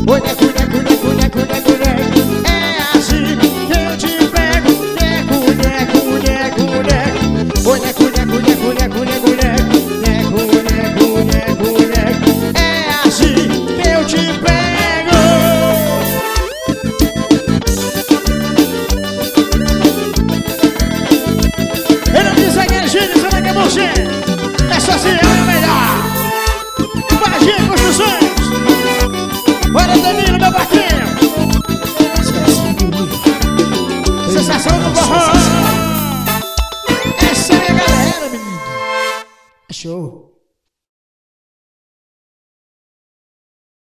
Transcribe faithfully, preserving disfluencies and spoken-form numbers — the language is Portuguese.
Oi, neco, neco, neco, neco, neco, neco. É assim que eu te pego. Neco, neco, neco, neco. Oi, neco, neco, neco, neco, neco, neco. Neco, neco, neco, neco. É assim que eu te pego. Ele não diz aquele gênio, será que é você? É só assim, é o melhor. Magia Construções. Bora, Danilo, meu barquinho. Sensação do forró. Essa é a galera, menino. É show.